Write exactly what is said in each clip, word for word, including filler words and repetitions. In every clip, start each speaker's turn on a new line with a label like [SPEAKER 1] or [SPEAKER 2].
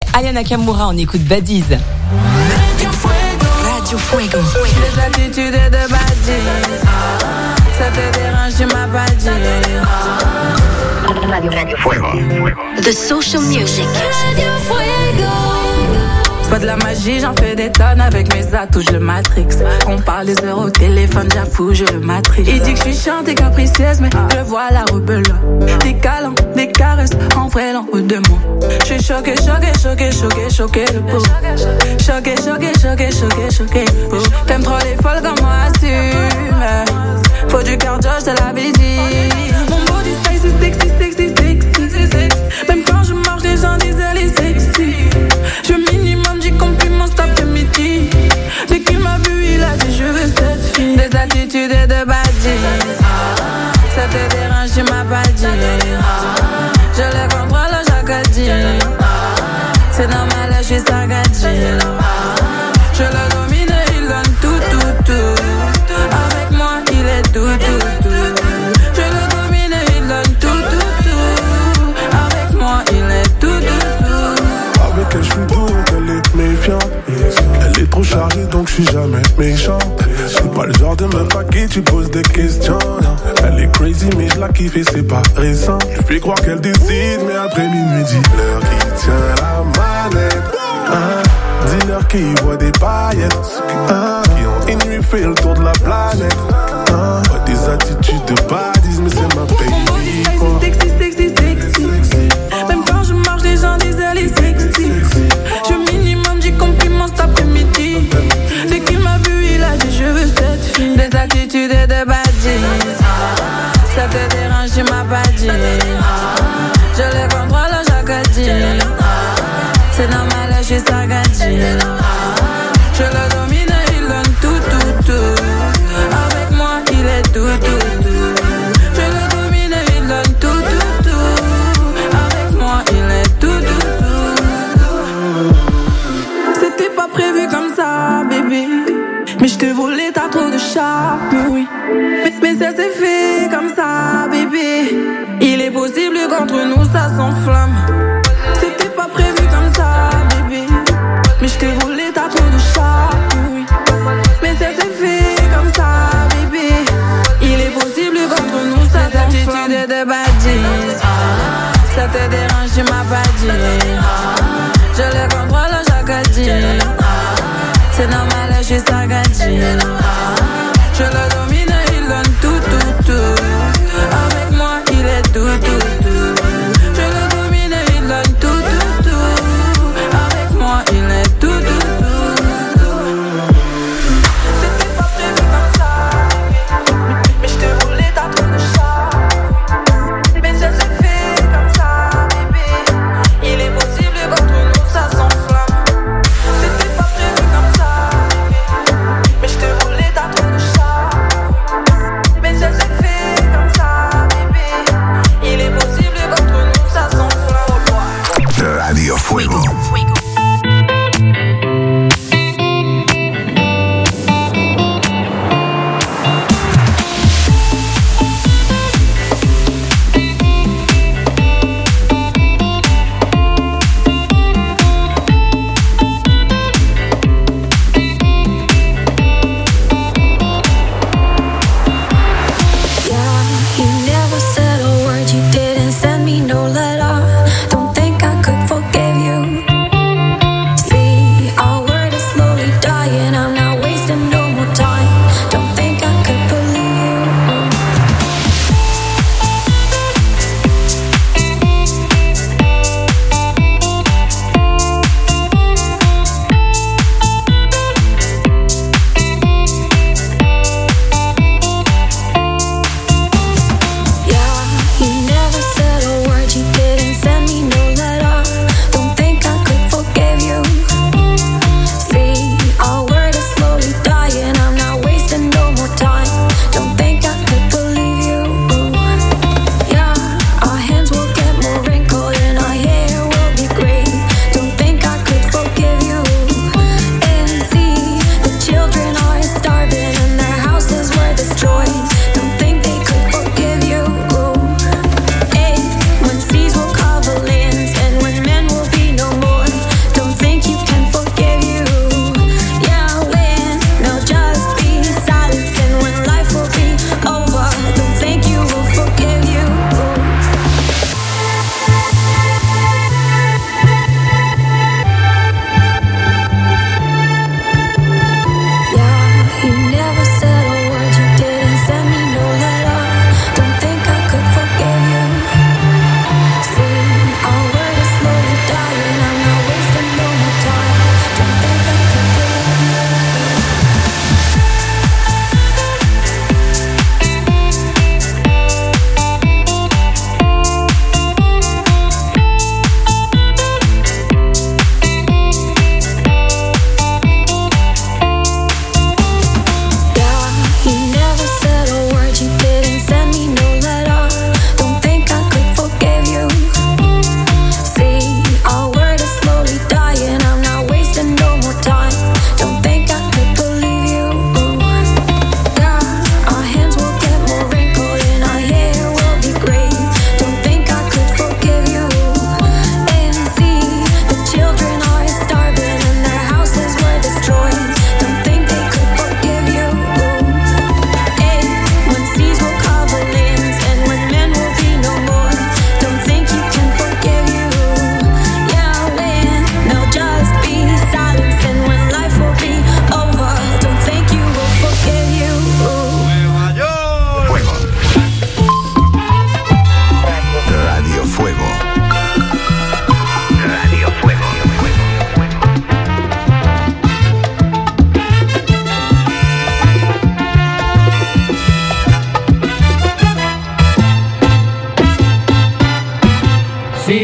[SPEAKER 1] Aya Nakamura, on écoute Badiz.
[SPEAKER 2] Radio Fuego. Radio Fuego.
[SPEAKER 3] Les attitudes de Badiz. Ça te dérange, tu m'as pas dit.
[SPEAKER 2] Radio, Radio Fuego. The social music. Radio Fuego.
[SPEAKER 3] C'est pas de la magie, j'en fais des tonnes avec mes atouts, je le matrix. On parle des heures au téléphone, j'avoue, je le matrix. Il dit que je suis chiante et capricieuse, mais je vois la rebelle. Des câlins, des caresses, en vrai, l'en haut de moi. Je suis choquée, choquée, choquée, choquée, choquée, le pot. Choquée, choquée, choquée, choquée, choquée, le pot. T'aimes trop les folles comme moi, assume. Faut du cardio, je te l'avais dit. Mon body space est sexy, sexy, sexy, sexy. Même quand je marche, les gens disent elle est sexy. Je minimum du compliment cet après-midi. Dès qu'il m'a vu, il a dit je veux cette fille. Des attitudes et de Badiz. Ça te dérange, tu m'as pas dit. Je le contrôle chaque dit. C'est normal, je suis sagadi. Je le domine, il donne tout, tout, tout. Avec moi, il est tout, tout, tout. Je le domine, il donne tout, tout, tout. Avec moi, il est tout, tout, tout.
[SPEAKER 4] Avec elle, je suis doux, elle est méfiante. Elle est trop chargée, donc je suis jamais méchant. C'est pas le genre de meuf à qui tu poses des questions. Non. Elle est crazy, mais je la kiffe et c'est pas récent. Je fais croire qu'elle décide, mais après minuit, dis-leur qui tient la manette. Ah, dis-leur qui voit des paillettes. Ah, qui ont une nuit fait le tour de la planète. Ah, des attitudes de Badiz, mais c'est ma baby.
[SPEAKER 3] Oh. Sexy, sexy, sexy, sexy. Même quand je marche, les gens disent elle est sexy. Je minimum du compliment cet après-midi. Dès qu'il m'a vu, il a dit je veux cette fille. Des attitudes et de Badiz. Ça te dérange, tu m'as pas dit. Je le contrôle chaque dit. C'est normal, je suis sagadi. Je le domine, il donne tout, tout, tout. Avec moi, il est tout, tout, tout. Je le domine, il donne tout, tout, tout. Avec moi, il est tout, tout, tout. C'était pas prévu comme ça, bébé. Mais je te voulais, t'as trop de charme, oui. Mais, mais ça s'est fait comme ça, bébé. Il est possible qu'entre nous ça s'enflamme. C'était pas prévu comme ça, bébé. Mais je te voulais, t'as trop de charme, oui. Mais ça s'est fait comme ça, bébé. Il est possible qu'entre nous ça s'enflamme. Des attitudes de Badiz. Ça te dérange, tu m'as pas dit. Je le contrôle chaque dit. C'est normal, je suis sagadi. Je le domine, il donne tout, tout, tout. Avec moi, il est tout, tout, tout. Je le domine, il donne tout, tout, tout. Avec moi, il est tout, tout, tout. C'était pas prévu comme ça, mais je te voulais, t'as trop de charme. Mais ça s'est fait comme ça, bébé. Il est possible qu'entre nous ça s'enflamme. C'était pas prévu comme ça, mais je te voulais, t'as trop de charme. Mais ça s'est fait comme ça, bébé. Il est possible qu'entre nous ça s'enflamme.
[SPEAKER 5] Radio Fuego.
[SPEAKER 6] Send me no letter. Don't think I could forgive you.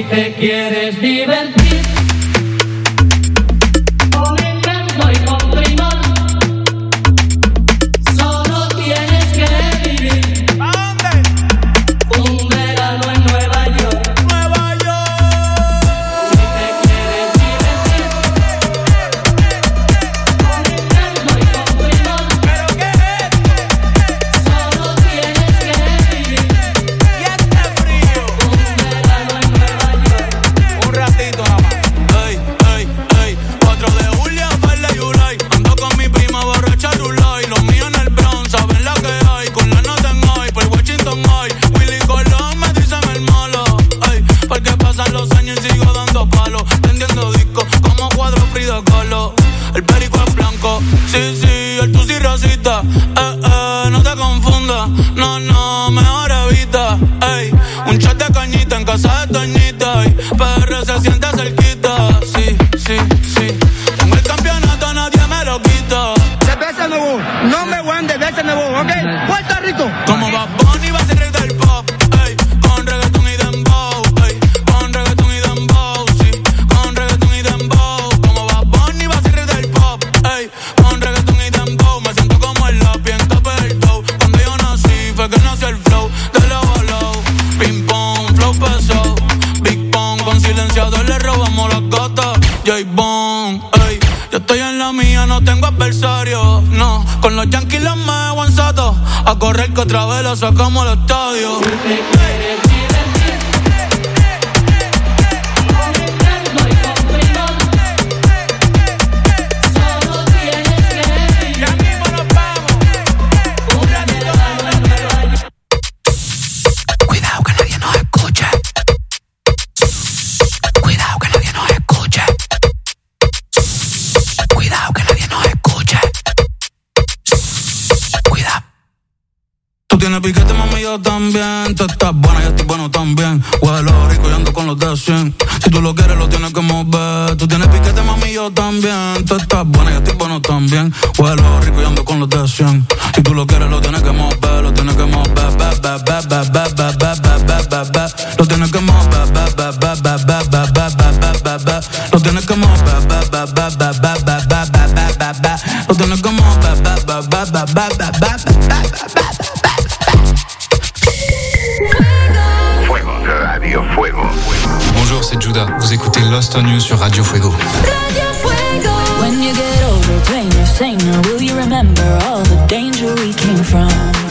[SPEAKER 5] te quieres divertir, con encanto y con primor, solo tienes que vivir. ¿A dónde? Un verano en Nueva York. Nueva York. Si te quieres divertir, con encanto y con primor, ¿pero qué es esto? Solo tienes que vivir. Y este frío. Un verano en Nueva York. Un ratito nada más. Ey, ey, ey, cuatro de julio, Verde y Ulay. Ando con mi prima borracha Rulay. Los míos en el Bronx, saben la que hay. Con la nota en hoy, por Washington hoy. Willy Colón me dicen el malo. Ey, porque pasan los años y sigo dando palos. Prendiendo discos como cuadro Frida Kahlo. El perico es blanco, sí, sí, el tusi racista. Eh, eh, no te confundas, no, no, mejor evita. Ey, un chat de cañita en casa de Toñita. Y P R se siente cerquita, sí, sí, sí. Tengo el campeonato, nadie me lo quita.
[SPEAKER 6] Cerveza Nuevo, nombre one de Cerveza Nuevo, ¿ok? Puerto Rico.
[SPEAKER 5] Como Bad Bunny va a ser rey del pop, ey, con reggaetón y dembow, ey, con reggaetón y dembow, sí, con reggaetón y dembow. Como Bad Bunny va a ser rey del pop, ey, con reggaetón y dembow. Me siento como el lápiz en tope del dough. Cuando yo nací fue que nació el flow de low a low. Ping pong, flow pesado, Big Pong, con silenciador le robamos las gatas. J-Bone, ey, yo estoy en la mía, no tengo adversario, no. Con los Yankees los me aguanzato, a correr que otra vez la sacamos al estadio. Si te quieres divertir, con encanto y con primor, solo tienes que vivir. Ya mismo nos vamos. Un ratito en Nueva York.
[SPEAKER 7] Cuidado que nadie nos escuche. Cuidado que nadie nos escuche. Cuidado que nadie nos escuche. Cuidado.
[SPEAKER 5] Tú tienes piquete, mami, yo también. Tú estás buena, yo estoy bueno también. Huelo rico y ando con los de cien. Si tú lo quieres, lo tienes que mover. Tú tienes piquete, mami, yo también. Tú estás buena, yo estoy bueno también. Huelo rico y ando con los de cien. Si tú lo quieres, lo tienes que mover. Lo tienes que mover, ba, ba, ba, ba, ba, ba, ba, ba, ba, ba. Lo tienes que mover, ba, ba, ba, ba, ba, ba, ba, ba, ba, ba. Lo tienes que mover, ba, ba, ba, ba, ba, ba, ba, ba, ba, ba. Lo tienes que mover, ba, ba, ba, ba, ba, ba, ba, ba, ba.
[SPEAKER 8] Fuego, Radio Fuego.
[SPEAKER 9] Bonjour, c'est Judah. Vous écoutez Lost on You sur Radio Fuego.
[SPEAKER 2] Radio Fuego.
[SPEAKER 10] When you get older, plain your singer, will you remember all the danger we came from?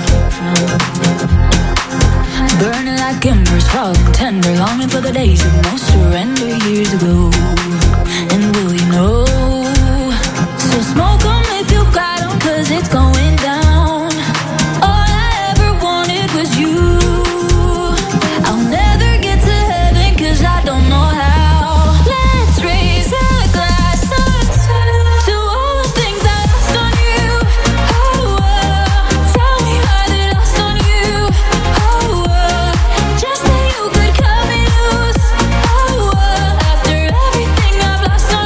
[SPEAKER 10] Burning like embers, falling tender, longing for the days of no surrender years ago. And will you know? So smoke them if you got them, cause it's going down. All I ever wanted was you. I'll never get to heaven cause I don't know how. Let's raise a glass or two to all the things I lost on you. Oh, oh. Tell me how they lost on you. Oh, oh. Just say you could cut me loose. Oh, oh. After everything I've lost on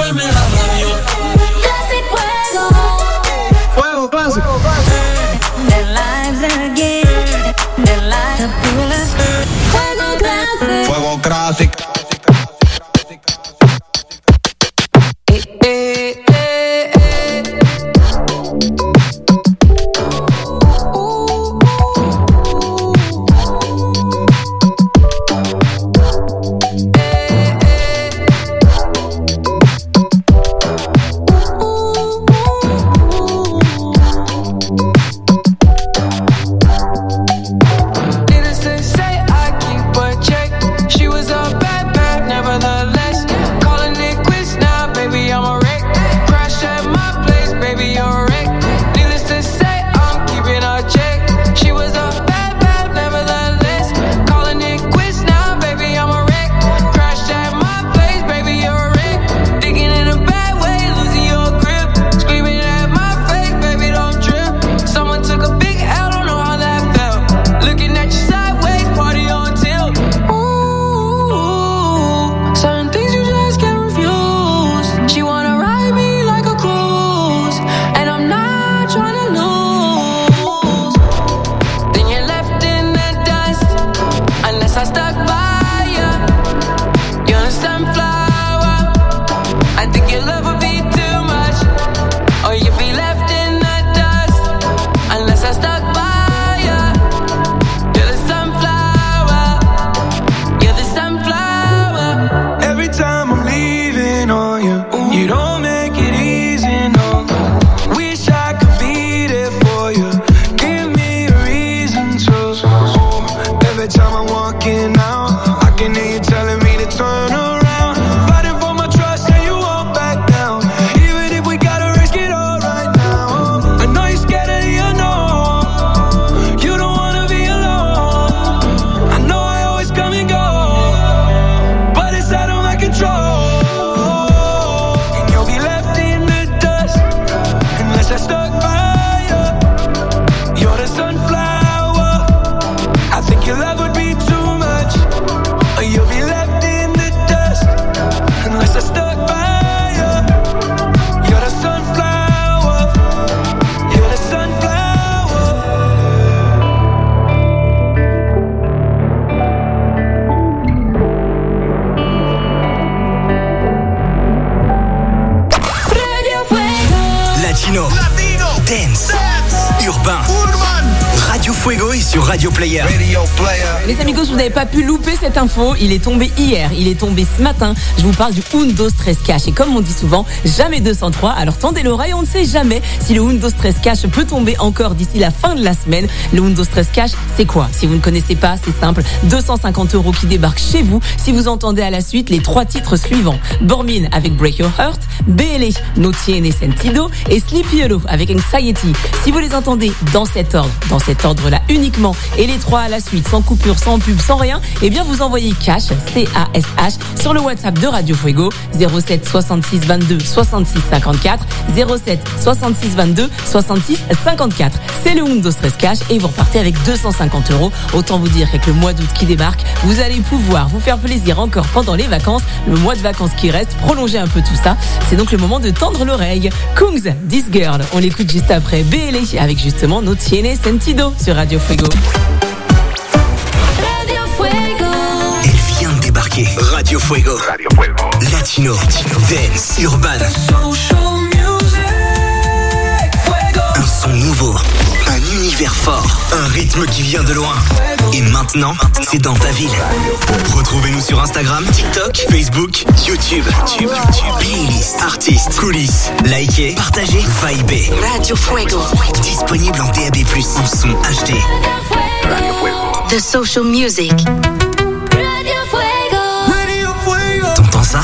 [SPEAKER 5] vuelve la radio.
[SPEAKER 10] Classic Fuego.
[SPEAKER 6] Fuego clásico.
[SPEAKER 10] Their lives again. Their lives are Fuego Classic.
[SPEAKER 7] Fuego Classic. Radio Player.
[SPEAKER 1] Radio Player. Les amigos, vous n'avez pas pu louper cette info. Il est tombé hier, il est tombé ce matin. Je vous parle du Undo Stress Cash. Et comme on dit souvent, jamais deux cent trois. Alors tendez l'oreille, on ne sait jamais si le Undo Stress Cash peut tomber encore d'ici la fin de la semaine. Le Undo Stress Cash, c'est quoi? Si vous ne connaissez pas, c'est simple. deux cent cinquante euros qui débarquent chez vous si vous entendez à la suite les trois titres suivants. Bormin avec Break Your Heart, B L A, No Tiene Sentido et Sleepy Hollow avec Anxiety. Si vous les entendez dans cet ordre, dans cet ordre-là uniquement, et les trois à la suite, sans coupure, sans pub, sans rien, eh bien vous envoyez cash, C A S H, sur le WhatsApp de Radio Fuego, zéro sept soixante-six vingt-deux soixante-six cinquante-quatre, zéro sept soixante-six vingt-deux soixante-six cinquante-quatre. C'est le Undo Stress Cash et vous repartez avec deux cent cinquante euros. Autant vous dire qu'avec le mois d'août qui débarque, vous allez pouvoir vous faire plaisir encore pendant les vacances, le mois de vacances qui reste, prolonger un peu tout ça. C'est donc le moment de tendre l'oreille. Kungs, This Girl, on l'écoute juste après B L A avec justement No Tiene Sentido sur Radio Fuego.
[SPEAKER 10] Radio Fuego.
[SPEAKER 7] Elle vient de débarquer. Radio Fuego.
[SPEAKER 8] Radio Fuego.
[SPEAKER 7] Latino, dance, urban. Un son nouveau, un univers fort, un rythme qui vient de loin. Et maintenant, c'est dans ta ville. Retrouvez-nous sur Instagram, TikTok, Facebook, YouTube. YouTube, YouTube. Playlist, artistes, coulisses. Likez, partagez, vibez.
[SPEAKER 2] Radio Fuego.
[SPEAKER 7] Disponible en D A B plus, en son H D.
[SPEAKER 8] Radio Fuego.
[SPEAKER 2] The social music.
[SPEAKER 10] Radio Fuego.
[SPEAKER 6] Radio Fuego.
[SPEAKER 7] T'entends ça?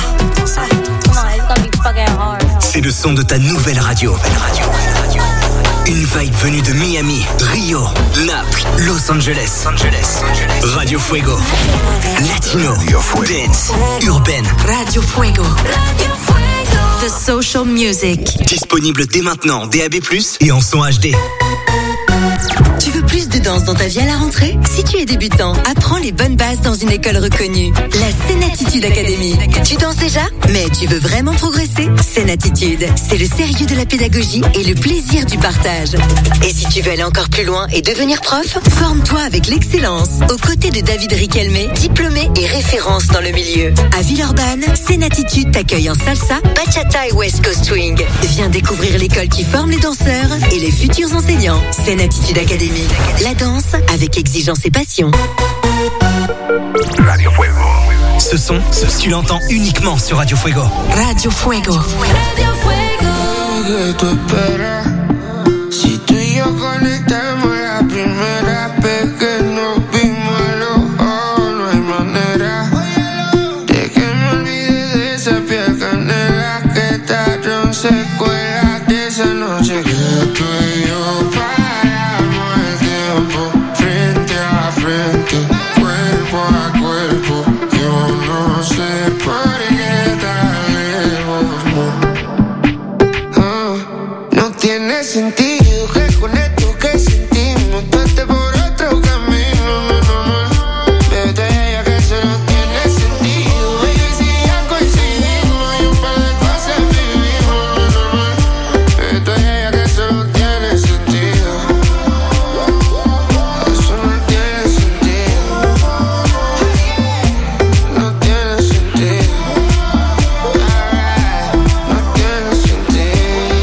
[SPEAKER 7] C'est le son de ta nouvelle radio. Une vibe venue de Miami, Rio, Naples, Los Angeles. Angeles. Radio Fuego. Latino, dance, urbaine.
[SPEAKER 2] Radio Fuego.
[SPEAKER 10] Radio Fuego.
[SPEAKER 2] The social music.
[SPEAKER 7] Disponible dès maintenant en D A B plus, et en son H D.
[SPEAKER 2] Tu veux plus de
[SPEAKER 11] danse dans ta vie à la rentrée? Si tu es débutant, apprends les bonnes bases dans une école reconnue. La Scénatitude Academy. Tu danses déjà? Mais tu veux vraiment progresser? Scénatitude, c'est le sérieux de la pédagogie et le plaisir du partage. Et si tu veux aller encore plus loin et devenir prof, forme-toi avec l'excellence, aux côtés de David Riquelme, diplômé et référence dans le milieu. À Villeurbanne, Scénatitude t'accueille en salsa, bachata et West Coast Swing. Viens découvrir l'école qui forme les danseurs et les futurs enseignants. Scénatitude Academy. La danse avec exigence et passion.
[SPEAKER 7] Radio Fuego. Ce son, tu l'entends uniquement sur Radio Fuego.
[SPEAKER 11] Radio Fuego.
[SPEAKER 10] Radio Fuego.
[SPEAKER 12] Que tú esperas. Si tú y yo conectamos la primera vez que nos vimos a los ojos, no hay manera de que me olvide de esa piel canela que tarde se cuela de esa noche que tú y yo paramos el tiempo frente a frente, cuerpo a cuerpo. Yo no sé por qué tan lejos, no. Oh, no tiene sentido que con esto que sentimos tú estés por otro camino, no, no, no. Pero ella que eso no tiene sentido, baby, si ya coincidimos y un par de cosas vivimos, no, no, no. Pero ella que eso no tiene sentido, eso no tiene sentido, no tiene sentido, no tiene sentido.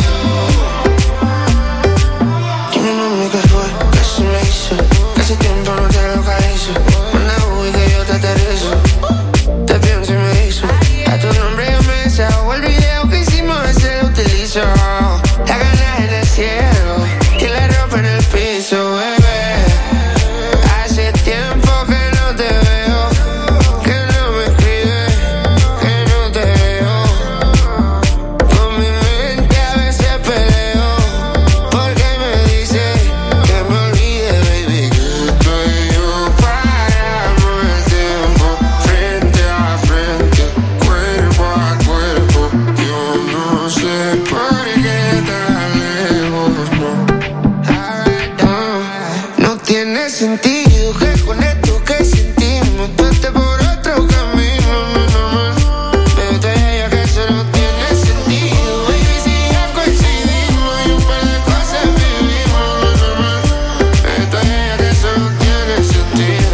[SPEAKER 12] Dime mami qué fue, qué se me hizo, que hace tiempo no te localizo. Manda uy que yo te aterrizo, te pienso y me hizo. A tu nombre yo me desahogo, el video que hicimos ese lo utilizo. La gana en el cielo y la ropa en el piso, bebé. Hace tiempo que no te veo, que no me escribes, que no te veo. Con mi mente a veces peleo, porque me dice que me olvide, baby, que tú y yo paramos el tiempo frente a frente, cuerpo a cuerpo. Yo no sé por qué tan lejos, no. No, no tiene sentido que con esto que sentimos tú estés por otro camino, no, no, no. Pero ella que eso no tiene sentido, baby, si ya coincidimos y un par de cosas vivimos, no, no, no. Pero ella que eso no tiene sentido,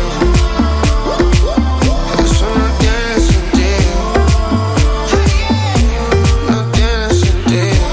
[SPEAKER 12] eso no tiene sentido, no tiene sentido.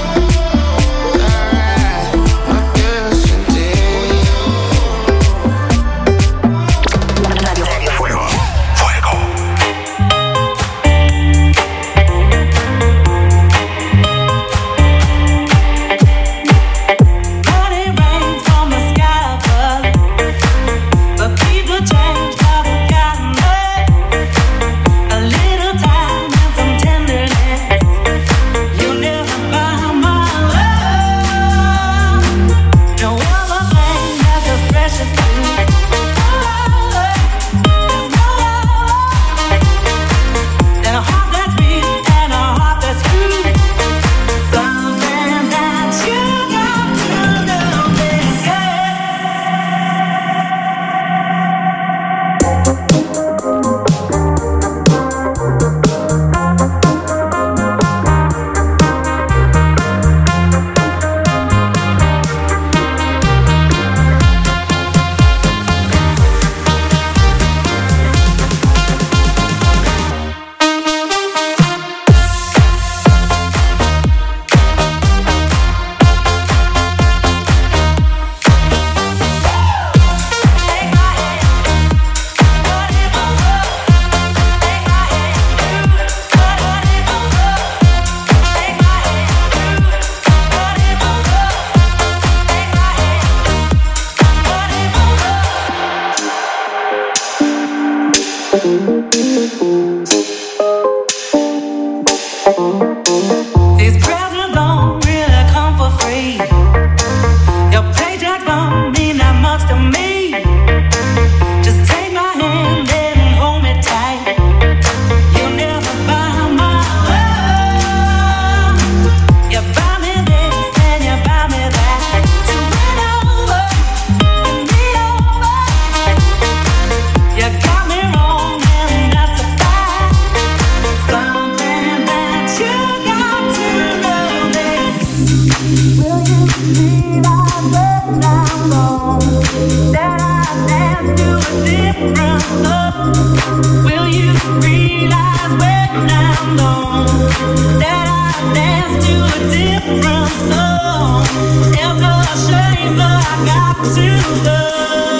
[SPEAKER 5] different love. Will you realize when I'm gone that I dance to a different song? It's a shame that I got to love.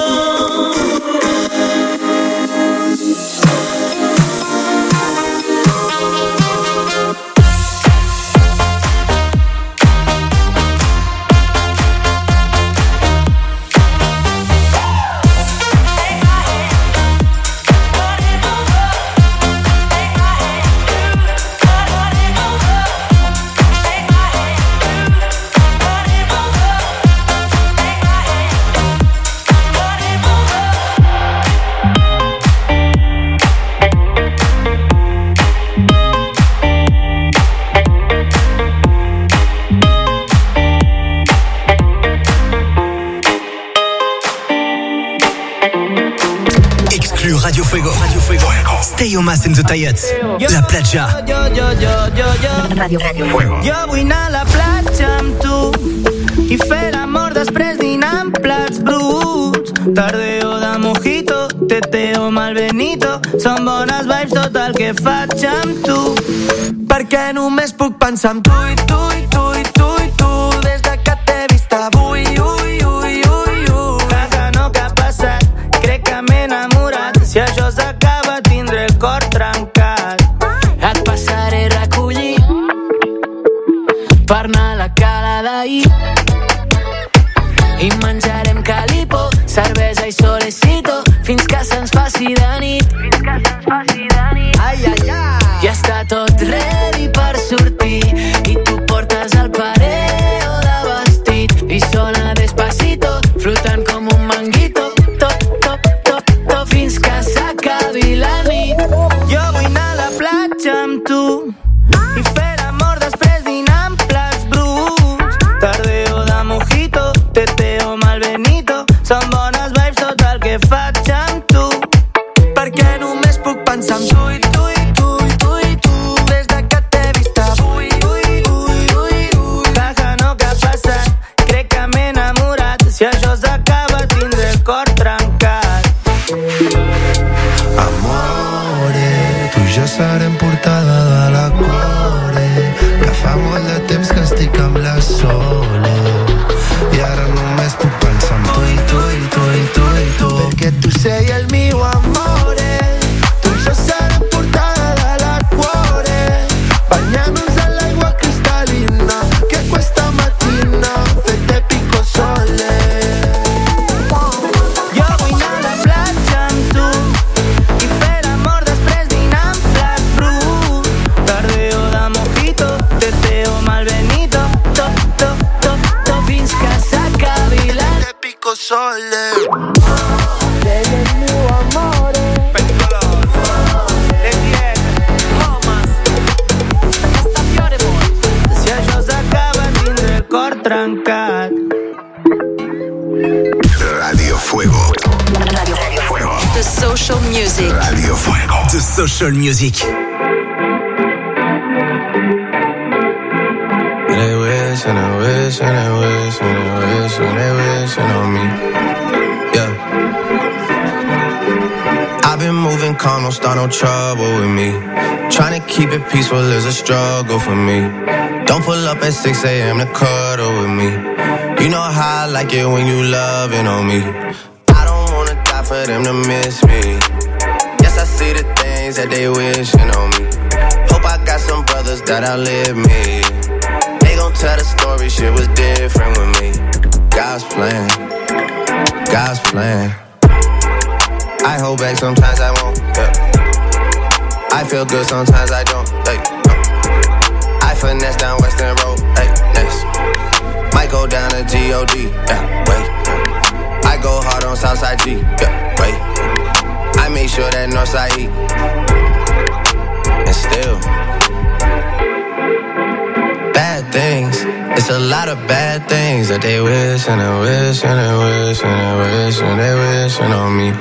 [SPEAKER 7] Radio Fuego. Radio Fuego. Stay Omas and the Tayats. La platja.
[SPEAKER 13] Yo, yo, yo, yo, yo.
[SPEAKER 7] Radio, Radio Fuego.
[SPEAKER 13] Jo vull anar a la platja amb tu i fer l'amor després dinant plats bruts. Tardeo de mojito, teteo malbenito. Són bones vibes tot el que faig amb tu. Perquè només puc pensar en tu i tu i tu i tu i tu. Des de que t'he vist avui, ui, ui, ui, ui. Caga, no, que ha passat? Crec que m'he enamorat. Si això s'acaba tindré el cor trencat. Et passaré a recollir per anar a la cala d'ahir i menjarem calipo, cervesa i solecito fins que se'ns faci de nit. Fins que se'ns faci de nit. Ai, ai, ai. Ja està tot ready per sortir i tu portes el pareo de vestit i sona despacito, flotant com un manguito. Top, top, top, top, fins que s'acabi la nit. Jo vull anar a la platja amb tu i fer l'amor després dinant plats bruts. Tardeo de mojito, teteo malbenito. Són bones vibes tot el que faig amb tu. Perquè només puc pensar en tu i tu i tu i tu i tu. Des de que t'he vist avui, ui, ui, ui, ui. Caja, no, que ha passat? Crec que m'he enamorat. Si això s'acaba tindré el cor trencat.
[SPEAKER 12] Amore, tu ja serem portada de la core, que fa molt de temps que estic amb la Sole i ara només puc pensar en tu i tu i tu i tu i tu. Perquè tu sei el meu amore, tu ja serem portada de la core, banyant-nos en l'aigua cristal·lina que questa mattina fette pico sole.
[SPEAKER 13] Jo vull anar a la platja amb tu i fer l'amor després dinant plats bruts. Tardeo de mojito, teteo malbenito. Top, top, top, top, fins que s'acabi la nit.
[SPEAKER 12] Te pico sole.
[SPEAKER 13] Sei el meu amore. Si això s'acaba tindré el cor trencat.
[SPEAKER 8] Radio Fuego. Radio, Radio Fuego.
[SPEAKER 11] The social music.
[SPEAKER 8] Radio Fuego.
[SPEAKER 7] The social music.
[SPEAKER 12] They wish and they wish and they wish and they wish and they wishing on me. Yeah. I've been moving calm, don't start no trouble with me. Trying to keep it peaceful is a struggle for me. Don't pull up at six a.m. to cuddle with me. You know how I like it when you loving on me. I don't wanna die for them to miss me. Yes, I see the things that they wishing on me. Hope I got some brothers that outlive me. They gon' tell the story, shit was different with me. God's plan, God's plan. I hold back, sometimes I won't, yeah. I feel good, sometimes I don't, hey, no. I finesse down Western Road, hey, next. Might go down to G O D, yeah, wait. I go hard on Southside G, yeah, wait. I make sure that Northside E. And still bad things, it's a lot of bad things that they wish and they wish and they wish and they wish and they wishing on me.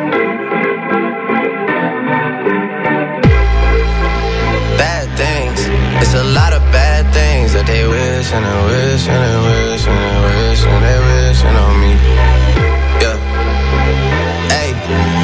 [SPEAKER 12] Bad things, it's a lot of bad things that they wish and they wish and they wish and they wish and they wishing on me. Yeah. Hey.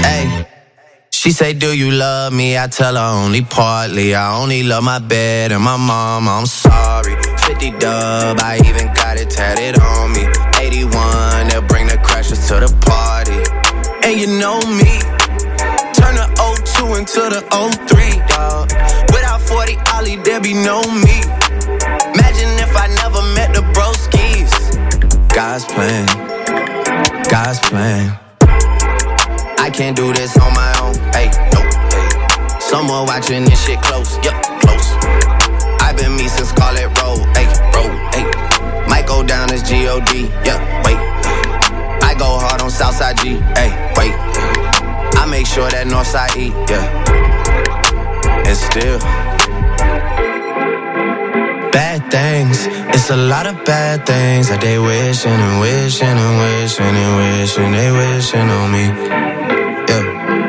[SPEAKER 14] She say, do you love me? I tell her only partly. I only love my bed and my mom, I'm sorry. fifty dub, I even got it tatted on me. eighty-one, they'll bring the crashers to the party. And you know me, turn the oh two into the oh three, dawg. Without forty Ollie, there be no me. Imagine if I never met the broskies. God's plan, God's plan. I can't do this on my own, hey, no, hey. Someone watching this shit close, yup, close. I've been me since Scarlet Road, hey, road, hey. Might go down as G O D, yeah, wait. I go hard on Southside G, hey, wait. I make sure that Northside E, yeah. And still bad things, it's a lot of bad things that they wishing and wishing and wishing and wishing they wishing on me. Yeah,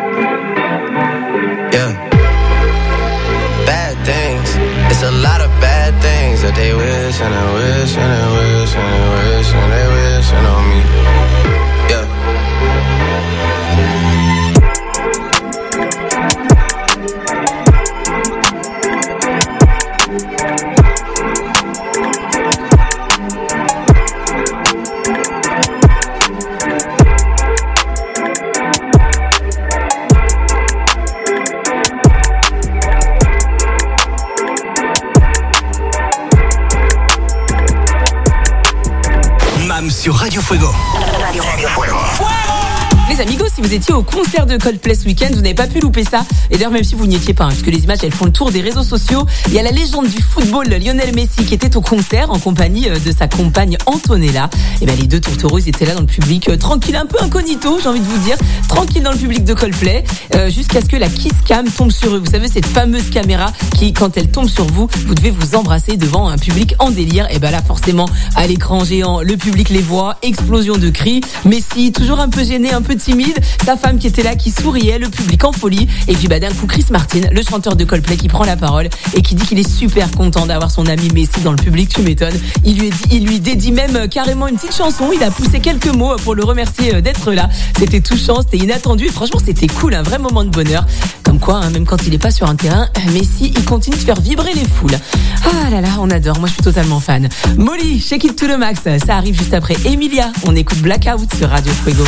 [SPEAKER 14] yeah. Bad things, it's a lot of bad things that they wishing and wishing and wishing and wishing they wishing on me. Yeah.
[SPEAKER 7] Sur Radio Fuego.
[SPEAKER 2] Radio, Radio Fuego.
[SPEAKER 1] Les amigos, si vous étiez au concert de Coldplay ce week-end, vous n'avez pas pu louper ça. Et d'ailleurs, même si vous n'y étiez pas, hein, puisque les images, elles font le tour des réseaux sociaux. Il y a la légende du football, Lionel Messi, qui était au concert en compagnie de sa compagne Antonella. Et ben, les deux tourtereaux étaient là dans le public, euh, tranquille, un peu incognito, j'ai envie de vous dire, tranquille dans le public de Coldplay, euh, jusqu'à ce que la kiss cam tombe sur eux. Vous savez, cette fameuse caméra qui, quand elle tombe sur vous, vous devez vous embrasser devant un public en délire. Et ben là, forcément, à l'écran géant, le public les voit, explosion de cris. Messi, toujours un peu gêné, un peu timide. Sa femme qui était là, qui souriait, le public en folie. Et puis bah d'un coup, Chris Martin, le chanteur de Coldplay, qui prend la parole et qui dit qu'il est super content d'avoir son ami Messi dans le public. Tu m'étonnes. Il lui, dit, il lui dédie même carrément une petite chanson. Il a poussé quelques mots pour le remercier d'être là. C'était touchant, c'était inattendu et franchement c'était cool, un vrai moment de bonheur. Comme quoi, hein, même quand il est pas sur un terrain, Messi, il continue de faire vibrer les foules. Ah là là, on adore. Moi, je suis totalement fan. Molly, Shake It to the Max, ça arrive juste après Emilia. On écoute Blackout sur Radio Fuego.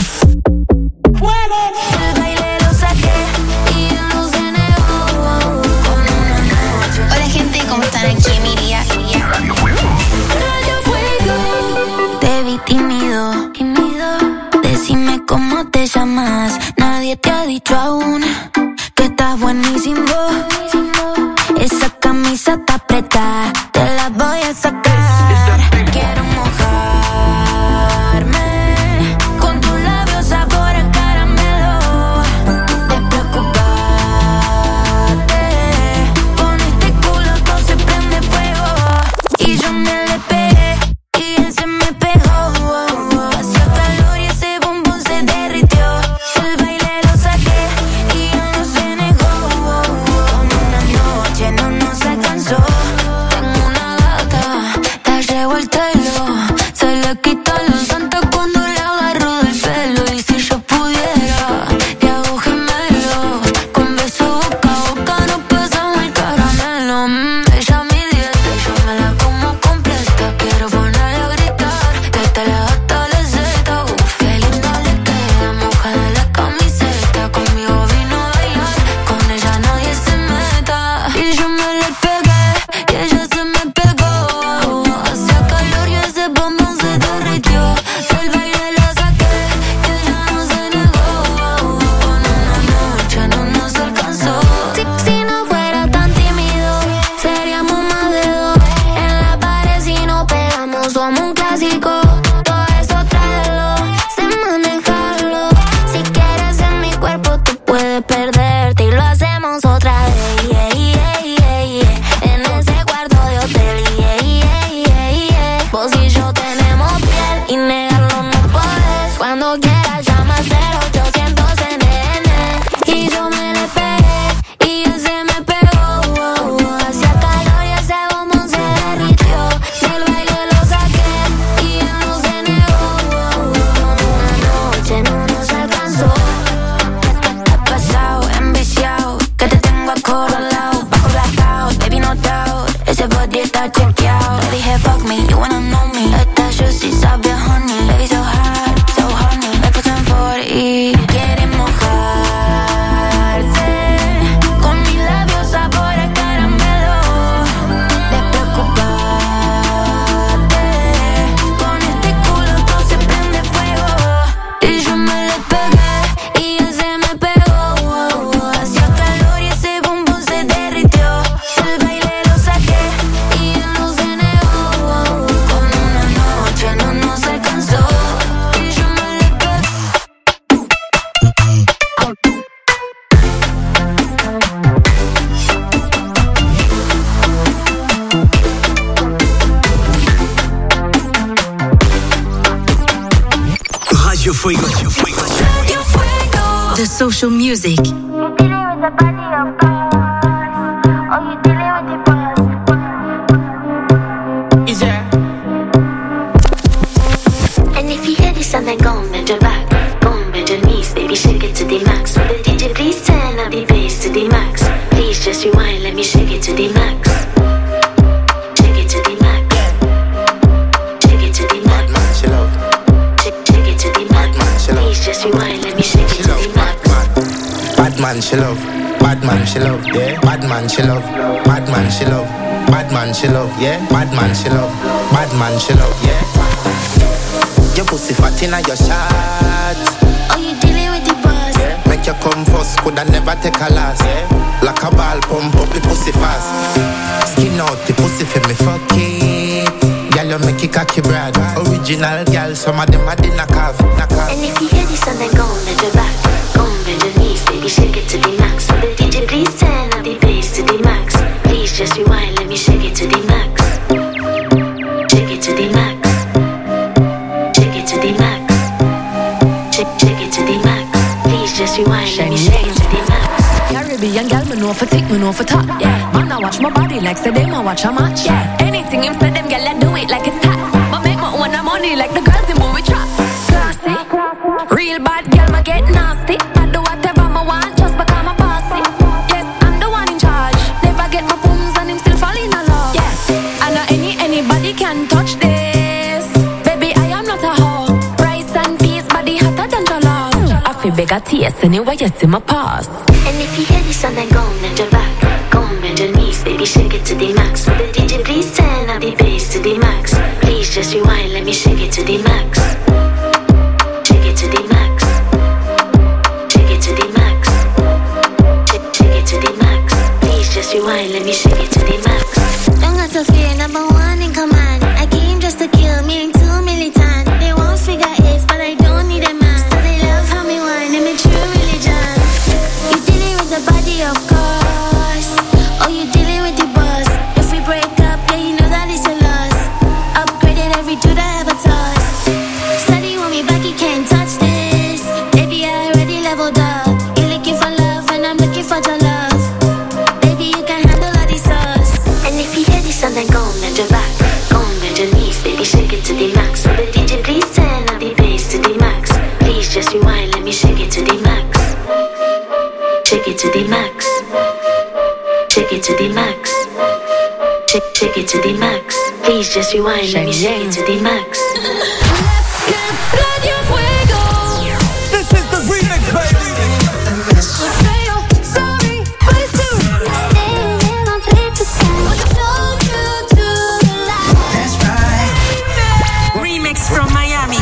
[SPEAKER 2] Hola gente, ¿cómo están? Aquí Emilia. Radio Fuego. Radio Fuego. Te vi tímido, tímido. Decime cómo te llamas. Nadie te ha dicho aún que estás buenísimo. Esa camisa está apretada, te la voy a sacar. Quiero mojarme con tus labios sabor a caramelo. Te preocupaste, con este culo todo se prende fuego. Y yo me le pegué y él se me pegó. Hacía calor y ese bombón se derritió. El baile lo saqué y él no se negó. Con una noche no nos alcanzó. Tengo una gata, está revuelta y lo. Se le quita la santa cuando le agarro del pelo. Y si yo pudiera, te hago gemelo. Con beso boca a boca no pasamos el caramelo. Mm, ella mi dieta y yo me la como completa. Quiero ponerle a gritar, desde la hasta la zeta. Uf, qué linda le queda, mojada la camiseta. Conmigo vino a bailar, con ella nadie se meta. Y yo me le pegué, y ella se me pegó. Hacía calor y ese bombón se derritió. Del baile la saqué, y ella no se negó. Con una noche no nos alcanzó. Si, si no fuera tan tímido, seríamos más de dos. En la pared si no pegamos, somos un clásico. Todo eso tráelo, sé manejarlo. Si quieres en mi cuerpo, tú puedes perderte y lo hacemos otra vez. Yeah, yeah, yeah, yeah. En ese cuarto de hotel. Yeah, yeah, yeah, yeah. Vos y yo tenemos piel y negarlo no puedes. Cuando quieras llama cero ochocientos N N. Y yo me le pegué y él se me pegó. Hacía calor y ese bombón se derritió. Del baile lo saqué y él no se negó. Con una noche no nos alcanzó. He pasado en
[SPEAKER 7] Radio Fuego. Radio Fuego.
[SPEAKER 11] Radio Fuego. The social music.
[SPEAKER 15] And if you hear this and then go and bend your back, go and bend your knees, baby, shake it to the max. Will the D J please turn up the bass to the max? Please just rewind, let me shake it to the max. Shake it to the max. Shake it to the max. Shake, shake it to the max. Please just rewind, let me shake it to the max.
[SPEAKER 14] Bad man, she love. Bad man, she love. Yeah. Bad man, she love. Bad man, she love. Bad man, she love. Yeah. Bad man, she love. Bad man, she love. Yeah. Your pussy fat inna your shot.
[SPEAKER 15] Oh, you dealing with the boss?
[SPEAKER 14] Yeah. Make you come first, coulda never take a last. Yeah. Like a ball, pump up the pussy fast. Skin out the pussy for me, fuck it. Girl, you make it cocky brad. Original girl, some of them are the knock off.
[SPEAKER 15] And if you hear this and then go and bend your back, go and bend your knees, baby, shake it to the max. Will the D J please turn up the bass to the max? Please just rewind, let me shake it to the max. Shake it to the max. Shake it to the max. Shake, shake it to the max. Please just rewind, let me shake it to the max.
[SPEAKER 16] Caribbean girl, me know for tick, me know for top. Yeah, man, I watch my body like say them I watch a match. Yeah, anything him say them girl, I do it like it's tax. But make my own money like the girls in movie trap. Classy, real bad girl, ma get nasty. I do whatever I want just because I'm a bossy. Yes, I'm the one in charge. Never get my booms and him still fall in love. Yeah, I know any anybody can touch this. Baby, I am not a hoe. Rice and peas, body hotter than jollof. I feel bigger taste anyway, you see my pass.
[SPEAKER 15] And if you hear this and then go and bend your back, go and bend your knees, baby, shake it to the max. Will the D J please turn up the bass to the max? Please just rewind, let me shake it to the max. Shake it to the max. Shake it to the max. Shake, shake it to the max. Please just rewind, let me shake it to the max.
[SPEAKER 2] Don't got to fear, number one in command. I came just to kill, me too militant. They won't figure it, but I don't need a man. So they love how me whine, and me true religion. You dealing with the body, of course. Oh, you dealing with the boss. If we break up, yeah, you know that it's a loss. Upgraded every dude I ever touched. Steady want me back, you can't touch this. Baby, I already leveled up. You're looking for love, and I'm looking for your love. Baby, you can handle all these sauce.
[SPEAKER 15] And if you hear this and then go and bend your back, go and bend your knees, baby, shake it to the max. Will the D J please turn up the bass to the max? Please just rewind, let me shake it to the max. Shake it to the max. Shake it to the max. Shake, shake it to the max. Please just rewind, let me shake it to the max.
[SPEAKER 10] Radio Fuego.
[SPEAKER 5] This is the remix, baby.
[SPEAKER 11] Remix from Miami.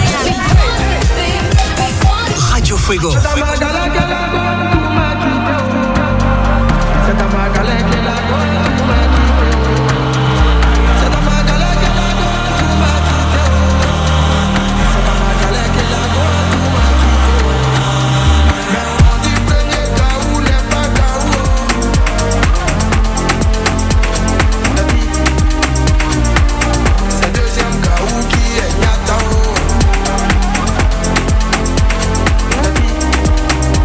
[SPEAKER 7] Radio Fuego.
[SPEAKER 12] Baby,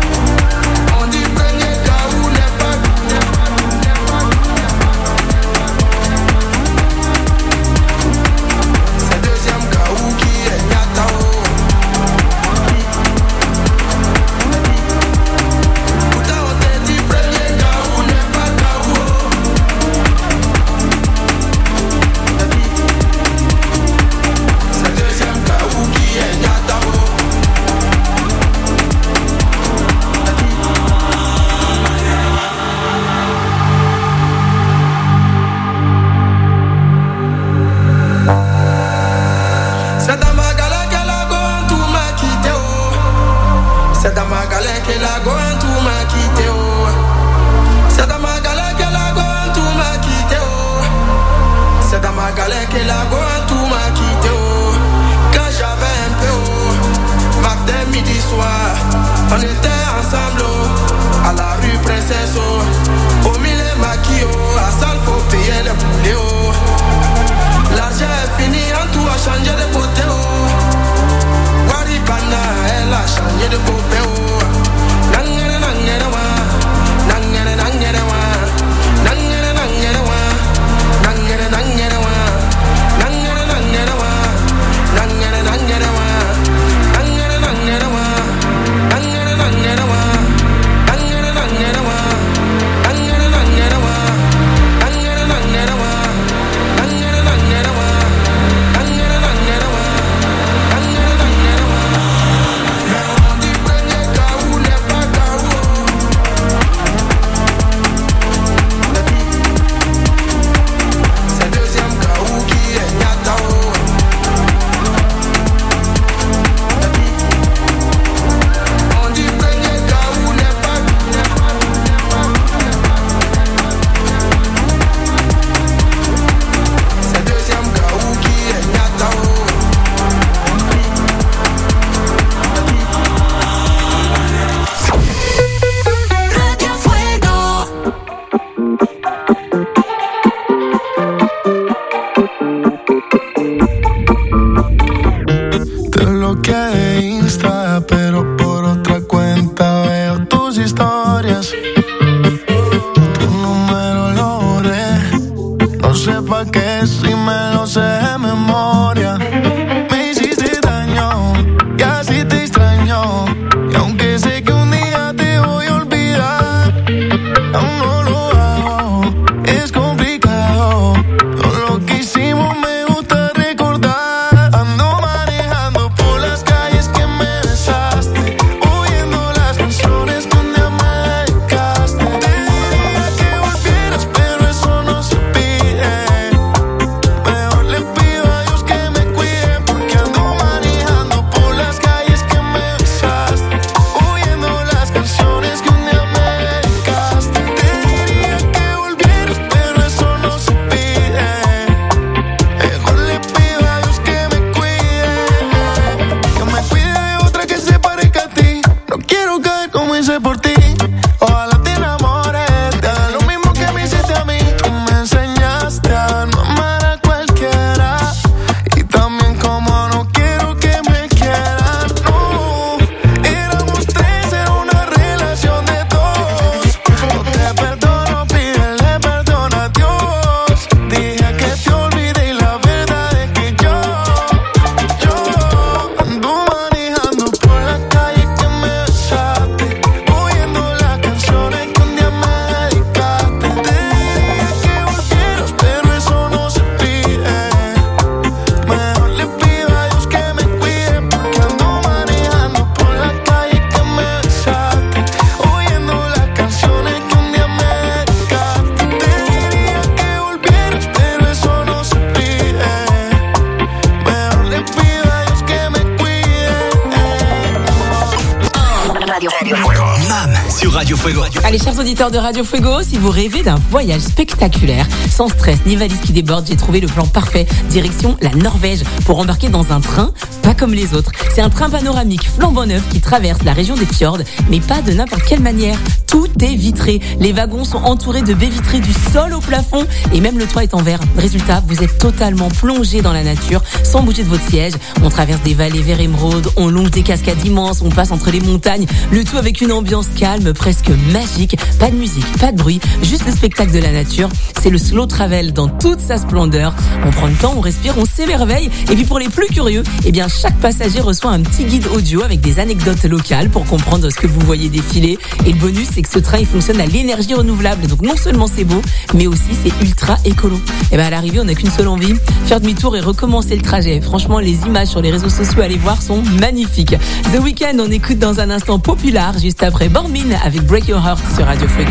[SPEAKER 7] Radio Fuego.
[SPEAKER 1] Allez, chers auditeurs de Radio Fuego, si vous rêvez d'un voyage spectaculaire, sans stress ni valise qui déborde, j'ai trouvé le plan parfait. Direction la Norvège pour embarquer dans un train pas comme les autres. C'est un train panoramique flambant neuf qui traverse la région des fjords, mais pas de n'importe quelle manière. Tout est vitré. Les wagons sont entourés de baies vitrées du sol au plafond et même le toit est en verre. Résultat, vous êtes totalement plongé dans la nature sans bouger de votre siège. On traverse des vallées vert émeraude, on longe des cascades immenses, on passe entre les montagnes, le tout avec une ambiance calme, presque magique. Pas de musique, pas de bruit, juste le spectacle de la nature. C'est le slow travel dans toute sa splendeur. On prend le temps, on respire, on s'émerveille. Et puis pour les plus curieux, eh bien chaque passager reçoit un petit guide audio avec des anecdotes locales pour comprendre ce que vous voyez défiler. Et le bonus, c'est que ce train il fonctionne à l'énergie renouvelable. Donc non seulement c'est beau, mais aussi c'est ultra écolo. Et ben à l'arrivée, on n'a qu'une seule envie, faire demi-tour et recommencer le trajet. Franchement, les images sur les réseaux sociaux, allez voir, sont magnifiques. The Weeknd, on écoute dans un instant Popular, juste après Bormin avec Break Your Heart sur Radio Fuego.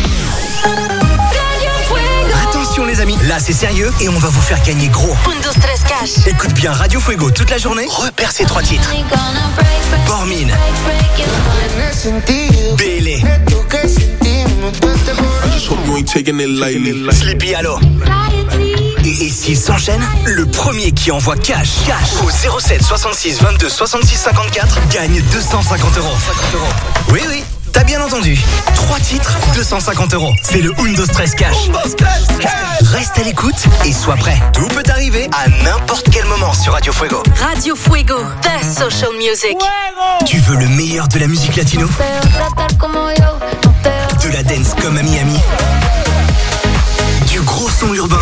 [SPEAKER 7] Attention les amis, là c'est sérieux et on va vous faire gagner gros.
[SPEAKER 11] Undo Stress Cash.
[SPEAKER 7] Écoute bien Radio Fuego toute la journée, repère ces trois titres. Bormin, B L A, Sleepy Hollow. Et, et s'ils s'enchaînent, le premier qui envoie cash, cash au zéro sept soixante-six vingt-deux soixante-six cinquante-quatre gagne deux cent cinquante euros. Oui, oui, t'as bien entendu. Trois titres, deux cent cinquante euros. C'est le Undo Stress Cash. Reste à l'écoute et sois prêt. Tout peut arriver à n'importe quel moment sur Radio Fuego.
[SPEAKER 11] Radio Fuego, the social music.
[SPEAKER 7] Tu veux le meilleur de la musique latino? De la dance comme à Miami? Du gros son urbain?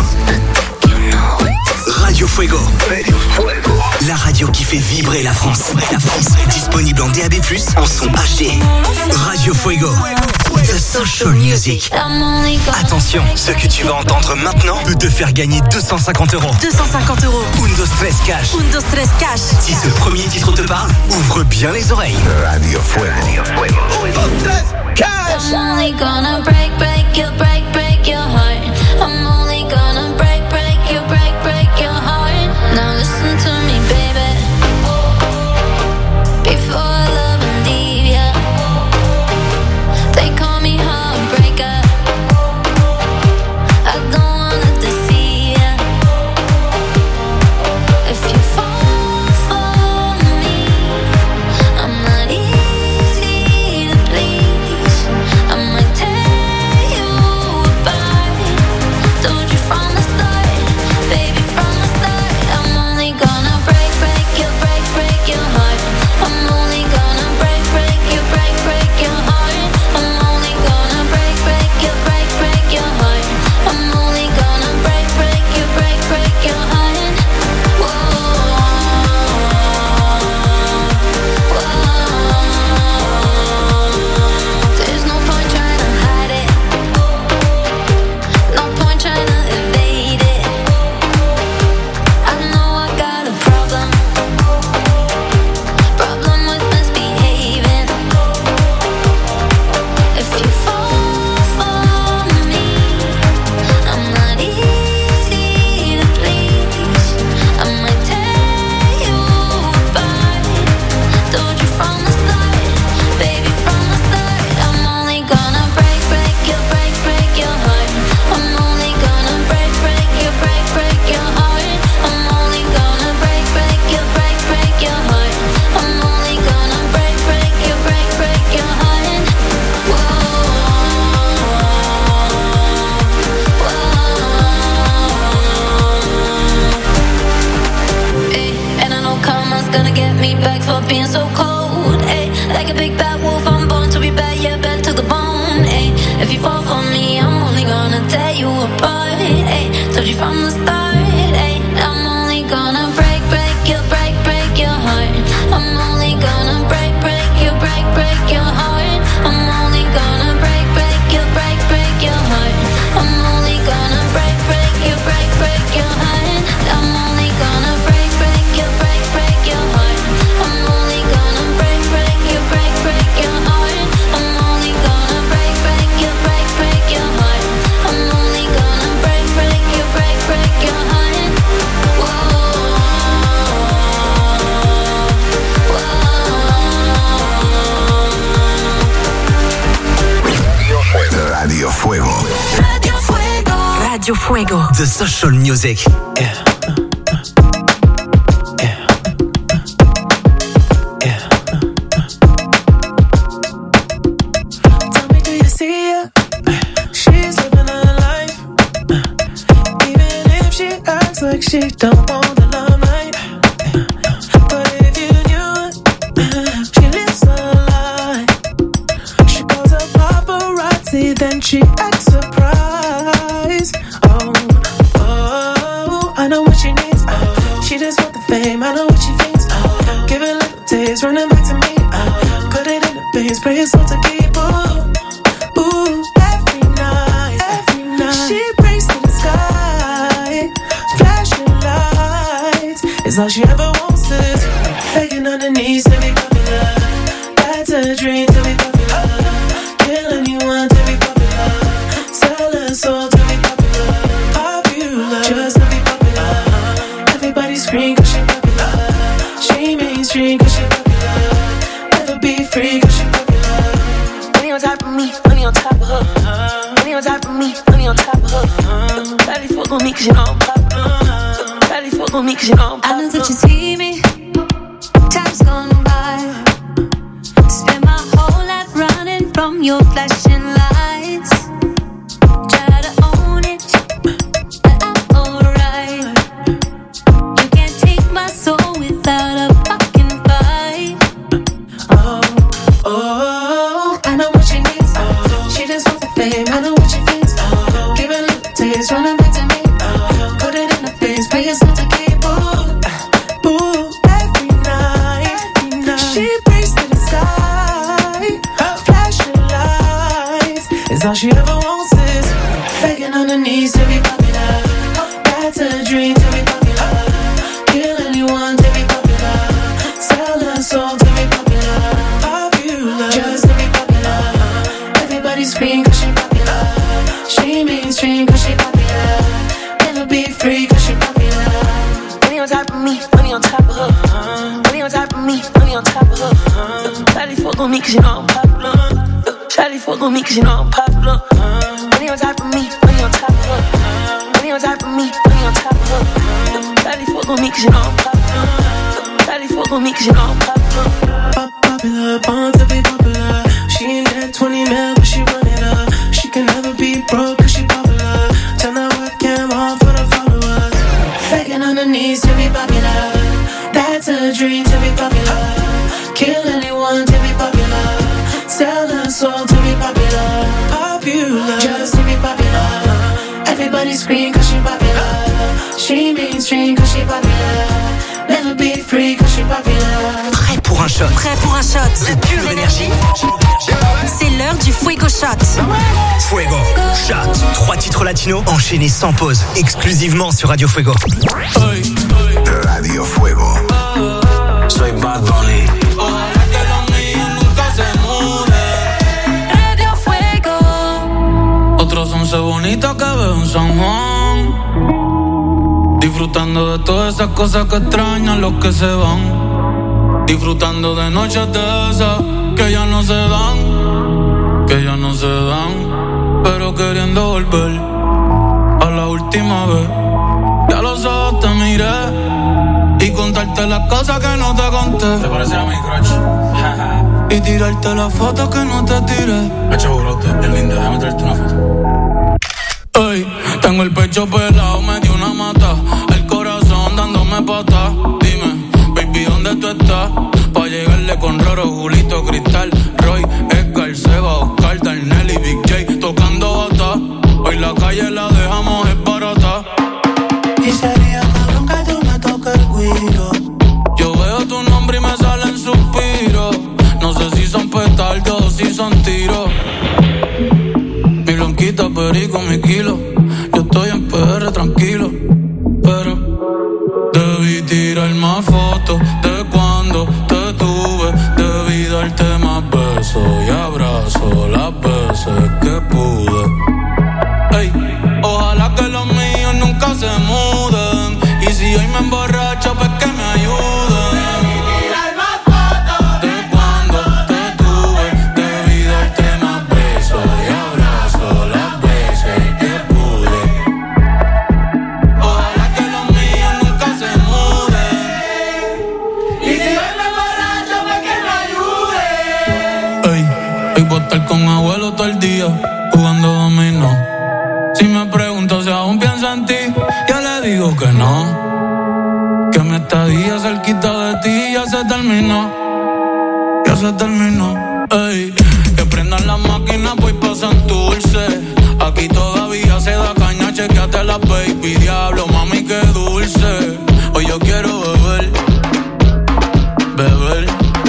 [SPEAKER 7] Radio Fuego. La radio qui fait vibrer la France. La France. Disponible en D A B plus, en son H D. Radio Fuego. The Social Music. Attention, ce que tu vas entendre maintenant peut te faire gagner deux cent cinquante euros.
[SPEAKER 11] deux cent cinquante euros.
[SPEAKER 7] Undo Stress Cash.
[SPEAKER 11] Undo Stress Cash.
[SPEAKER 7] Si ce premier titre te parle, ouvre bien les oreilles.
[SPEAKER 8] Radio Fuego.
[SPEAKER 2] I'm only gonna break, break you, break, break your heart. I'm only gonna break, break you, break, break your heart. Now listen to me, baby. Before I love and leave ya, they call me heartbreaker. I don't wanna deceive ya. If you fall for me, I'm not easy to please. I might tear you apart. Told you from the start, baby, from the start. I'm only gonna break, break you, break, break your heart. I'm only gonna break, break you, break, break your heart. I'm only gonna break, break you, break, break your heart. I'm only gonna break, break you, break, break your heart. Whoa, whoa. There's no point trying to hide it. No point trying to evade it. I know I got a problem. Problem with misbehaving. If you fall for me, I'm not easy to please. I might tear you apart. Told you from the start, baby, from the start. I'm only gonna break, break you, break, break your heart. I'm only gonna break, break you, break, break your heart. I'm only gonna break, break you, break, break your heart. I'm only gonna break, break you, break, break your heart. Whoa, whoa. Ay, and I know karma's gonna get me back for being so cold. Ay, like a big bad wolf, I'm born to be bad, yeah, bad to the bone. Ay, if you fall for me, I'm only gonna tear you apart. Ay, told you from the start. Ay, I'm only gonna break, break you, break, break your heart. I'm only gonna break, break you, break, break your heart. I'm only gonna break, break you, break, break your heart. I'm only gonna break, break you, break, break your heart. I'm only gonna break, break you, break, break your heart. I'm only gonna
[SPEAKER 11] Radio Fuego.
[SPEAKER 7] The social music.
[SPEAKER 17] Yeah.
[SPEAKER 3] Like she don't want the limelight, but if you knew it, she lives a lie. She calls a paparazzi, then she acts surprised. Oh, oh, I know what she needs. Oh, she just want the fame. I know what she thinks. Oh, give it little days, running back to me. Oh, put it in the veins, pray it's all to keep. Ooh, ooh, every night, every night she prays to the sky. It's all she ever wants is begging on her knees to be popular. That's a dream to be popular. Kill anyone to be popular. Sell her soul to be popular. Popular, just to be popular. Everybody scream cause she popular. She mainstream cause she popular. Never be free cause she popular. Money on top of me, money on top of her. Money on top of me, money on top of her. Daddy fuck on me cause you know I'm popular. For me, cause you know
[SPEAKER 10] I know that you see me. Time's gone by. Spend my whole life running from your flashing lights. Try to own it, but I'm alright. You can't take my soul without a fucking fight.
[SPEAKER 3] Oh, oh, I know what she needs. Oh, she just wants the fame. I know what she thinks. Oh, give it a little taste, running back to me. Oh, put it in the face, pay yourself to keep. All she ever wants is begging on her knees to be popular. That's a dream to be popular. Kill anyone to be popular. Sell her soul to be popular. Popular, just to be popular. Everybody scream cause she popular. She mainstream cause she popular. Never be free cause she popular. Money on top of me, money on top of her. Money on top of me, money on top of her. Daddy fuck on me cause you know I'm popular. Shawty fuck on me cause you know I'm popular. Money on top of me, money on top of her. Money on top of me, money on top of her. Shawty fuck on me cause you know I'm popular. Shawty fuck on me cause you know I'm popular. Pop popular, born to be popular. She ain't that twenty mil but she run it up. She can never be broke cause she popular. Turn that webcam on for the followers. Begging on her knees to be popular. That's a dream to be popular. Kill anyone to be popular. Sell her soul to be popular. Popular, just to be popular. Everybody scream cause she popular. She mainstream cause she popular. Never be free cause she popular.
[SPEAKER 7] Prêt pour un shot.
[SPEAKER 11] Prêt pour un shot de pure énergie. C'est l'heure du Fuego Shot.
[SPEAKER 7] Fuego Shot. Trois titres latinos enchaînés sans pause. Exclusivement sur Radio Fuego.
[SPEAKER 8] Radio Fuego.
[SPEAKER 7] Soy Bad Bunny.
[SPEAKER 18] Otros once bonitos que veo en San Juan, disfrutando de todas esas cosas que extrañan los que se van, disfrutando de noches de esas que ya no se dan, que ya no se dan, pero queriendo volver a la última vez. Ya los ojos te miré y contarte las cosas que no te conté.
[SPEAKER 9] Te parece a mi crush.
[SPEAKER 18] Y tirarte las fotos que no te tiré.
[SPEAKER 9] Hacho brote, bien linda, déjame traerte una foto.
[SPEAKER 18] Ey, tengo el pecho pelado, me dio una mata. El corazón dándome patas. Dime, baby, ¿dónde tú estás? Pa' llegarle con Roro, Julito, Cristal, Roy, Edgar, Seba, Oscar, Darnell y Big J tocando bata. Hoy la calle la dejamos es barata.
[SPEAKER 3] Y sería cabrón que tú me toques el guiro.
[SPEAKER 18] Yo veo tu nombre y me salen suspiros. No sé si son petardos o si son tiros. Mi blanquita, perico, mi kilo. Yo estoy en P R tranquilo. Pero debí tirar más fotos de cuando te tuve. Debí darte más besos y abrazos las veces que pude. Ey, ojalá que los míos nunca se muden. Y si hoy me emborracho, pues que me ayuden. cerquita de ti ya se terminó. Ya se terminó, ey. Que prendan las máquinas, voy pa' Santurce. Aquí todavía se da caña, chequeate la baby. Diablo, mami, qué dulce. Hoy yo quiero beber, beber,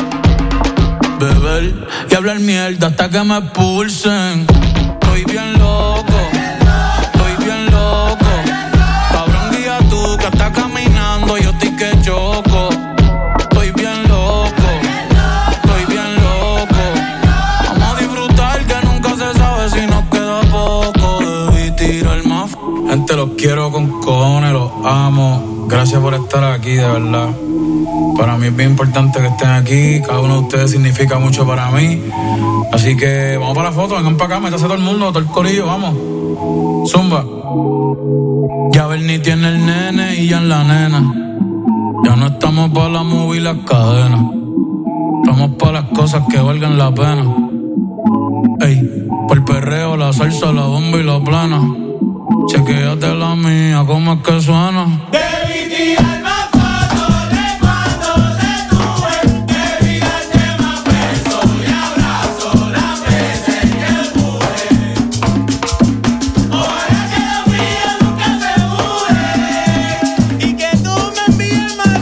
[SPEAKER 18] beber y hablar mierda hasta que me expulsen. Estoy bien loco, estoy bien loco. Cabrón, guía tú que estás caminando, yo estoy que choco. Estoy bien loco, estoy bien loco. Vamos a disfrutar que nunca se sabe si nos queda poco. Debí tirar más. Gente, los quiero con cojones, los amo. Gracias por estar aquí, de verdad. Para mí es bien importante que estén aquí. Cada uno de ustedes significa mucho para mí. Así que vamos para la foto, vengan para acá, métase todo el mundo, todo el corillo, vamos. Zumba. Ya Bernie tiene el nene y ya en la nena. Ya no estamos para la movie y las cadenas. Estamos para las cosas que valgan la pena. Ey, por el perreo, la salsa, la bomba y la plana. Chequéate la mía, cómo es que suena.
[SPEAKER 5] Debí tirar más fotos de cuando te tuve. Debí darte más besos y abrazos las veces que pude. Ojalá que lo mío nunca se mude y que tú me envíes más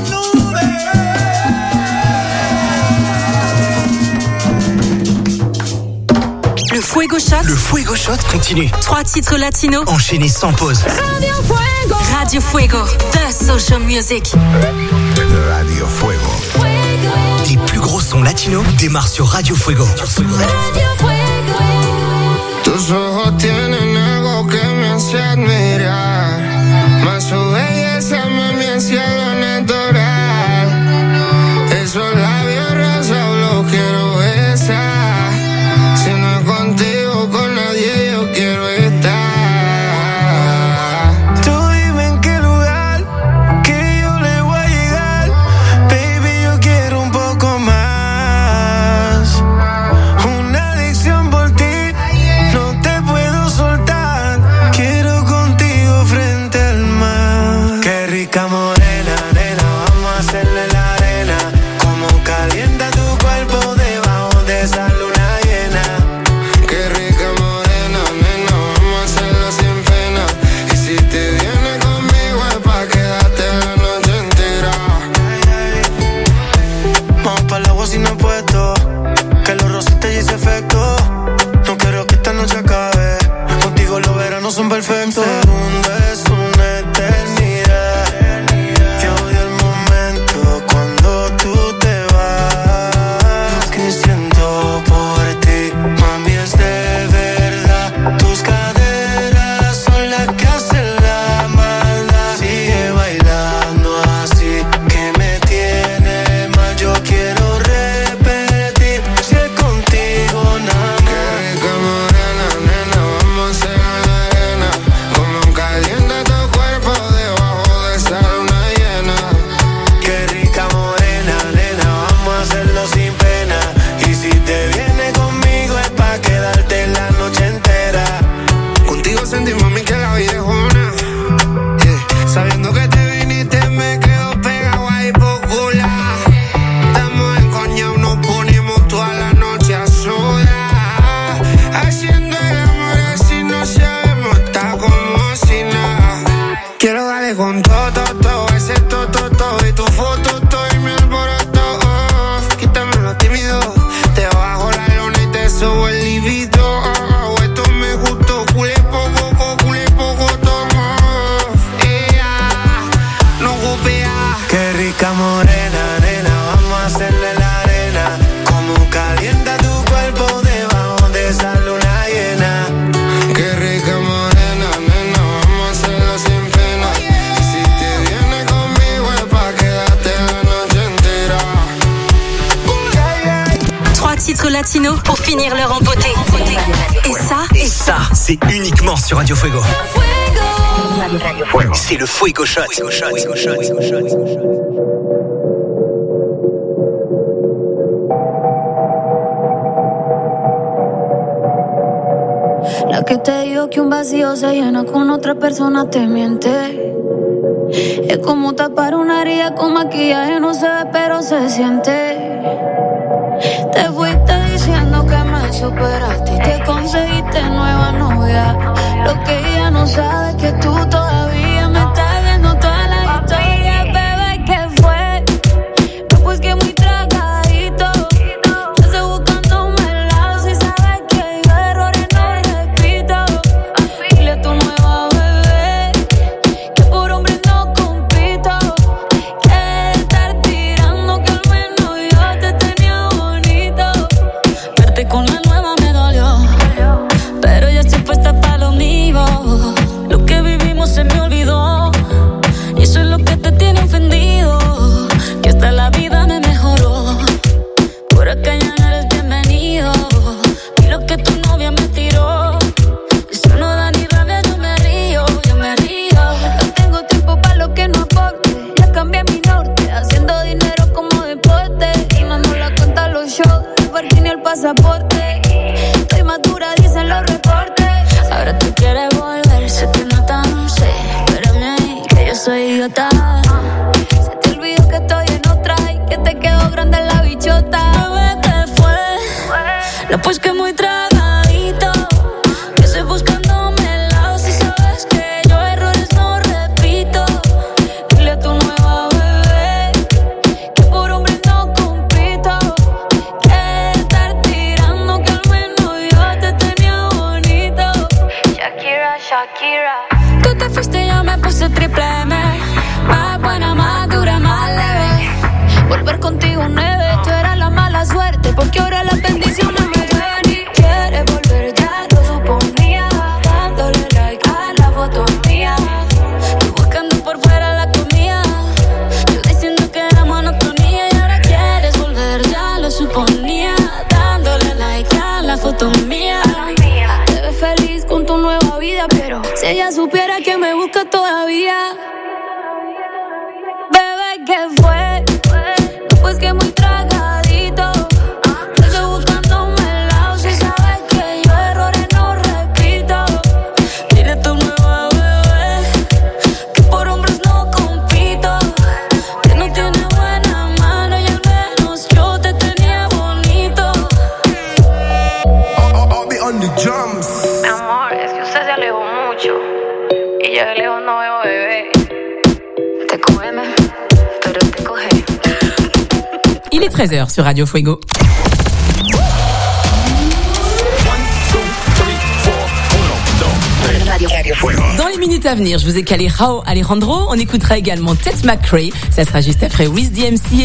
[SPEAKER 11] nudes. Le Fuego Shot.
[SPEAKER 7] Le Fuego Shot continue.
[SPEAKER 11] Trois titres latinos.
[SPEAKER 7] Enchaînés sans pause.
[SPEAKER 11] Radio Fuego. Radio Fuego. The Social Music.
[SPEAKER 8] Radio Fuego.
[SPEAKER 7] Les plus gros sons latinos démarrent sur Radio Fuego.
[SPEAKER 11] Radio Fuego.
[SPEAKER 12] Tus ojos tienen algo que me hace admirar. Más su belleza, mami, el cielo natural. Esos labios rosados los quiero besar. Si no es contigo, con nadie yo quiero estar. Tú dime en qué lugar que yo le voy a llegar. Baby, yo quiero un poco más. Una adicción por ti, no te puedo soltar. Quiero contigo frente al mar. Qué rica morena, nena, vamos a hacerle la arena. Como calienta tu cuerpo debajo de esa luna llena. Qué rica morena, nena, vamos a hacerlo sin pena. Y si te vienes conmigo es pa' quedarte la noche entera. Vamos pa' el agua sin apuesto, que los rosas te hice efecto. No quiero que esta noche acabe, contigo los veranos son perfectos. Segundo es una eternidad. Yo odio el momento cuando tú te vas. Lo que siento por ti, mami, es de verdad. Tus caderas son las que hacen la maldad. Sigue bailando así, que me tiene mal. Yo quiero repetir, si es contigo nada más. Qué rica morena, nena, vamos a hacer la arena. Como calienta tu cuerpo debajo de esa luna llena. Qué rica morena, nena, vamos a hacerlo sin pena. Y si te vienes conmigo es pa' quedarte la noche entera. Contigo sentí, mami, que la vida es una. Yeah. Sabiendo que te viniste me quedo pegado ahí por cular. Estamos encoñados, nos ponemos toda la noche a solas. Haciendo el amor así no sabemos, está como si nada. Quiero darle con todo, todo, todo, ese todo, todo, todo. Y tu foto, todo y mi alboroto. Oh, quítame lo tímido, te bajo la lona y te subo el libido. Oh, oh, esto me gustó, culé poco, culé poco, tomo. Yeah, no golpea. Qué rica morena, nena, vamos a hacerle la arena. Como calienta tu cuerpo debajo de esa luna llena. Qué rica morena, nena, vamos a hacerlo sin pena. Y si te vienes conmigo es pa' quedarte la noche entera.
[SPEAKER 11] Trois titres latinos pour finir l'heure en beauté. Et ça,
[SPEAKER 7] Et ça, c'est uniquement sur Radio Fuego. C'est le Fuego Shot. Fuego Shot. Fuego Shot. Fuego Shot.
[SPEAKER 10] La que te digo que un vacío se llena con otra persona te miente. Es como tapar una herida con maquillaje, no se ve pero se siente. Te fuiste diciendo que me superaste y te conseguiste nueva novia. Lo que ella no sabe es que tú todavía me estás viendo toda la historia. Bebé, ¿qué fue? No, pues que muy tragadito. Yo estoy buscándome el lado. Si sabes que yo errores no repito. Dile a tu nueva bebé que por hombre no compito. Que estar tirando que al menos yo te tenía bonito. Verte con la nueva me dolió, pero ya estoy puesta para lo mío. Lo que vivimos se me olvidó y eso es lo que te tiene ofendido. Que hasta la vida me mejoró. Por acá ya no eres bienvenido. Y lo que tu novia me tiró, eso no da ni rabia, yo me río, yo me río. No tengo tiempo para lo que no aporte. Ya cambié mi norte, haciendo dinero como deporte. Y no nos la cuenta los shows, el parking ni el pasaporte. Estoy madura, dicen los reportes. Ahora tú quieres volver, se te nota, no sé. Espérame ahí, que yo soy idiota. Se te olvidó que estoy en otra y que te quedó grande la bichota. Bebé, ¿qué fue? No, pues que muy tragadito. Que estoy buscándome el lado. Si sabes que yo errores no repito. Dile a tu nueva bebé que por hombre no compito. Que estar tirando que al menos yo te tenía bonito. Shakira, Shakira. Tú te fuiste y yo me puse triple M. Más buena, más dura, más leve. Volver contigo nueve. Tú eras la mala suerte porque ahora las bendiciones me llevan. Y quieres volver, ya lo suponía. Dándole like a la foto mía. Tú buscando por fuera la comida. Yo diciendo que era monotonía. Y ahora quieres volver, ya lo suponía. Dándole like a la foto mía. Te ves feliz con tu nueva vida, pero si ella supiera que me busca todavía. Bebé, ¿qué fue? No, pues que muy tragadito. Yo estoy buscándome el lado. Si sabes que yo errores no repito. Dile a tu nueva bebé que por hombres no compito. Que no tiene buena mano y al menos yo te tenía bonito.
[SPEAKER 12] I'll be on the drums.
[SPEAKER 10] Mi amor, es que usted se alejó mucho y yo de lejos no veo bebé. Te cógeme, pero te coge.
[SPEAKER 1] Il est treize heures sur Radio Fuego. Dans les minutes à venir, je vous ai calé Rauw Alejandro. On écoutera également Ted McRae. Ça sera juste après Wiz D M C.